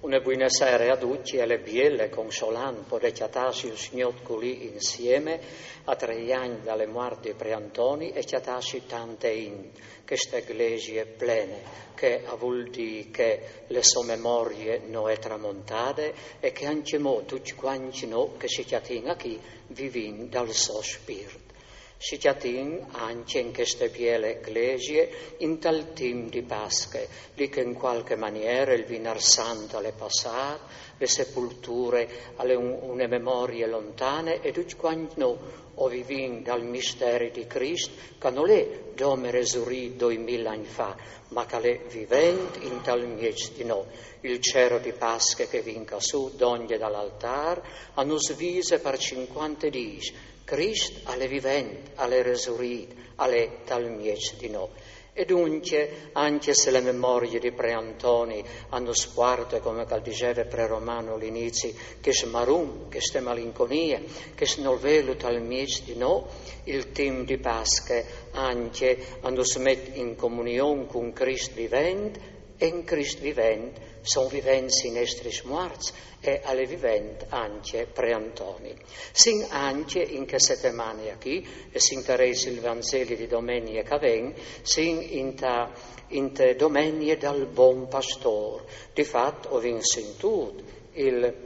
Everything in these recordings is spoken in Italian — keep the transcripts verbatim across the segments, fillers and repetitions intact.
Una buona sera a tutti e le bielle consolante per chiatarsi il Signore qui insieme a tre anni dalle morti preantoni e chiatarsi tante in questa iglesia plena che vuol dire che le sue memorie non è tramontate e che anche mo tutti quanti noi che si chiatin qui vivin dal suo spirito. Si chiatin anche in queste bielle iglesie in tal team di Pasqua, lì che in qualche maniera il Vinar Santo alle passate, le sepolture alle un, une memorie lontane e tutti quanti noi o vivin dal mistero di Cristo, che non è dome resurì duemila anni fa, ma che è vivente in tal miez di noi. Il cero di Pasqua che vinca su d'ogni dall'altare, a nos svise per cinquanta dies, Cristo alle vivente, alle resurite, alle tal miez di noi. E dunque, anche se le memorie di Preantoni hanno squarto, come diceva Pre-Romano all'inizio, che smarum, che ste malinconia, che non velo tal miez di noi, il team di Pasqua anche hanno smesso in comunione con Cristo vivente, e in Cristo vivente sono viventi i nostri morti e alle viventi anche Preantoni. Sin anche in che settimane qui, e si interessa il Vangelo di domenica che viene, sin in ta, in te domenica dal buon pastore. Di fatto ho sentito il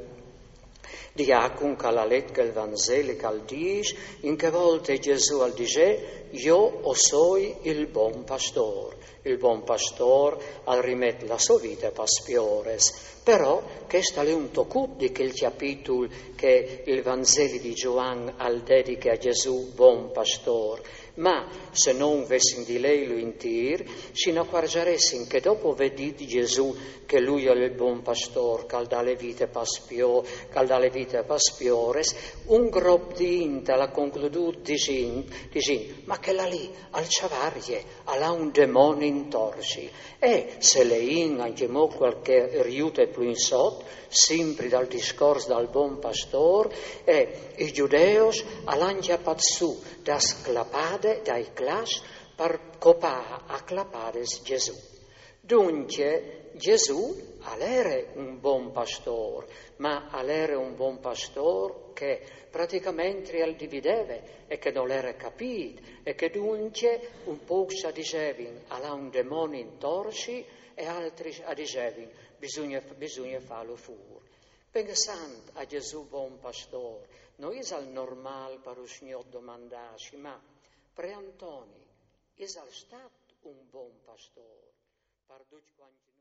diacon che la letto il Vangelo che dice, in che volte Gesù al dice, io o soi il buon pastore. Il buon pastore al rimettere la sua vita per spiores. Però questo è un tocco di quel capitolo che il Vangelo di Giovanni al dedica a Gesù buon pastore. Ma se non vessin di lei lo intir, si ne accorgeressin che dopo vedete Gesù che lui è il buon pastore, che dà le vite per spiore, che dà le vite per spiores, un gruppo di inta la concluduto dicendo, ma che là lì al ciavarie, ha un demonio intorci. E se le in anche mo qualche riute più in sotto, sempre dal discorso dal buon pastore, e i giudeos all'angia pazzu da sclapade dai clash per copà a clapades Gesù. Dunque Gesù all'era un buon pastore, ma all'era un buon pastore che praticamente al divideve e che non l'era capito e che dunque un po' si dicevano alla un demonio intorci e altri dicevano bisogna, bisogna farlo fuori. Pensando a Gesù buon pastore, non è al normale per il Signore domandarci, ma Preantoni è stato un buon pastore per tutti quanti